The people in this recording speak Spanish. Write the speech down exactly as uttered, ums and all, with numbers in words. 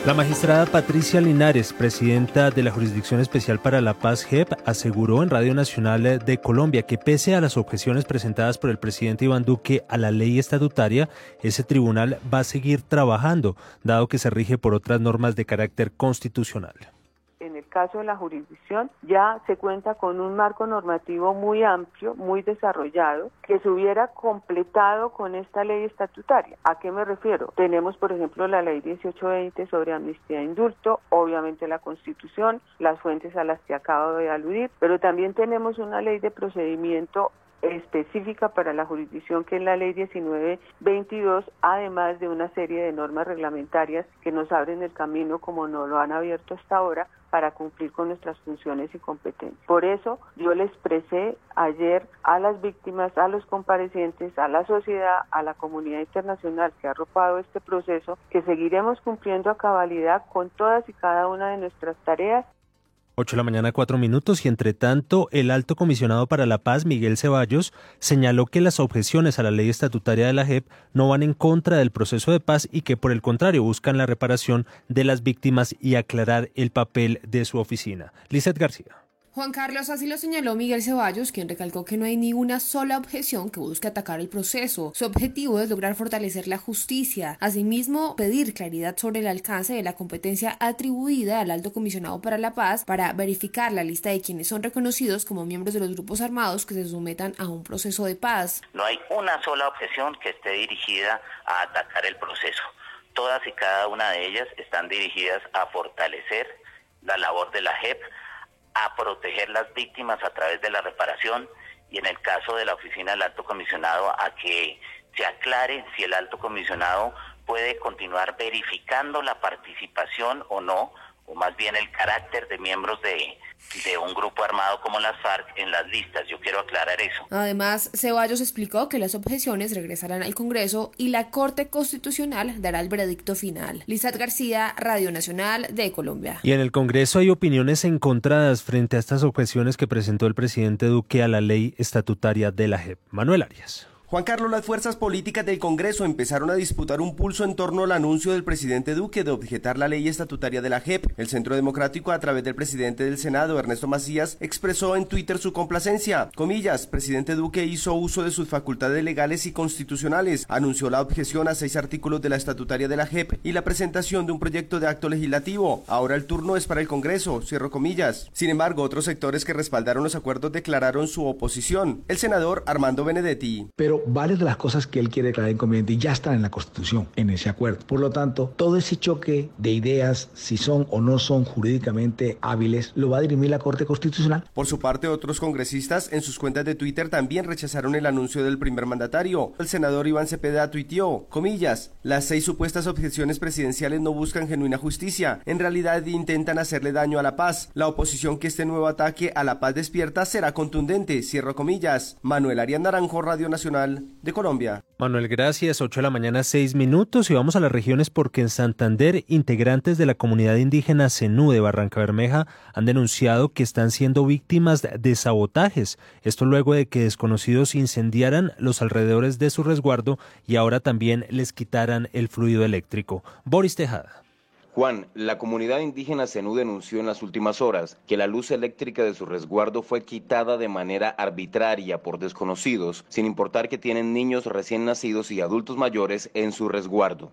La magistrada Patricia Linares, presidenta de la Jurisdicción Especial para la Paz J E P, aseguró en Radio Nacional de Colombia que pese a las objeciones presentadas por el presidente Iván Duque a la ley estatutaria, ese tribunal va a seguir trabajando, dado que se rige por otras normas de carácter constitucional. En el caso de la jurisdicción ya se cuenta con un marco normativo muy amplio, muy desarrollado, que se hubiera completado con esta ley estatutaria. ¿A qué me refiero? Tenemos, por ejemplo, la ley dieciocho veinte sobre amnistía e indulto, obviamente la Constitución, las fuentes a las que acabo de aludir, pero también tenemos una ley de procedimiento específica para la jurisdicción, que es la ley diecinueve veintidós, además de una serie de normas reglamentarias que nos abren el camino, como no lo han abierto hasta ahora, para cumplir con nuestras funciones y competencias. Por eso yo le expresé ayer a las víctimas, a los comparecientes, a la sociedad, a la comunidad internacional que ha arropado este proceso, que seguiremos cumpliendo a cabalidad con todas y cada una de nuestras tareas. ocho de la mañana, cuatro minutos, y entre tanto, el alto comisionado para la paz, Miguel Ceballos, señaló que las objeciones a la ley estatutaria de la J E P no van en contra del proceso de paz y que por el contrario buscan la reparación de las víctimas y aclarar el papel de su oficina. Lizeth García. Juan Carlos, así lo señaló Miguel Ceballos, quien recalcó que no hay ni una sola objeción que busque atacar el proceso. Su objetivo es lograr fortalecer la justicia. Asimismo, pedir claridad sobre el alcance de la competencia atribuida al Alto Comisionado para la Paz para verificar la lista de quienes son reconocidos como miembros de los grupos armados que se sometan a un proceso de paz. No hay una sola objeción que esté dirigida a atacar el proceso. Todas y cada una de ellas están dirigidas a fortalecer la labor de la J E P, a proteger las víctimas a través de la reparación y en el caso de la oficina del Alto Comisionado a que se aclare si el Alto Comisionado puede continuar verificando la participación o no, o más bien el carácter de miembros de, de un grupo armado como las FARC en las listas. Yo quiero aclarar eso. Además, Ceballos explicó que las objeciones regresarán al Congreso y la Corte Constitucional dará el veredicto final. Lizeth García, Radio Nacional de Colombia. Y en el Congreso hay opiniones encontradas frente a estas objeciones que presentó el presidente Duque a la ley estatutaria de la J E P. Manuel Arias. Juan Carlos, las fuerzas políticas del Congreso empezaron a disputar un pulso en torno al anuncio del presidente Duque de objetar la ley estatutaria de la J E P. El Centro Democrático, a través del presidente del Senado, Ernesto Macías, expresó en Twitter su complacencia. Comillas, presidente Duque hizo uso de sus facultades legales y constitucionales, anunció la objeción a seis artículos de la estatutaria de la J E P y la presentación de un proyecto de acto legislativo. Ahora el turno es para el Congreso, cierro comillas. Sin embargo, otros sectores que respaldaron los acuerdos declararon su oposición. El senador Armando Benedetti. Pero varias de las cosas que él quiere declarar inconvenientes ya están en la Constitución, en ese acuerdo. Por lo tanto, todo ese choque de ideas, si son o no son jurídicamente hábiles, lo va a dirimir la Corte Constitucional. Por su parte, otros congresistas en sus cuentas de Twitter también rechazaron el anuncio del primer mandatario. El senador Iván Cepeda tuiteó, comillas, las seis supuestas objeciones presidenciales no buscan genuina justicia, en realidad intentan hacerle daño a la paz. La oposición que este nuevo ataque a la paz despierta será contundente, cierro comillas. Manuel Arias Naranjo, Radio Nacional de Colombia. Manuel, gracias. ocho de la mañana, seis minutos, y vamos a las regiones porque en Santander, integrantes de la comunidad indígena Zenú de Barranca Bermeja han denunciado que están siendo víctimas de sabotajes. Esto luego de que desconocidos incendiaran los alrededores de su resguardo y ahora también les quitaran el fluido eléctrico. Boris Tejada. Juan, la comunidad indígena Zenú denunció en las últimas horas que la luz eléctrica de su resguardo fue quitada de manera arbitraria por desconocidos, sin importar que tienen niños recién nacidos y adultos mayores en su resguardo.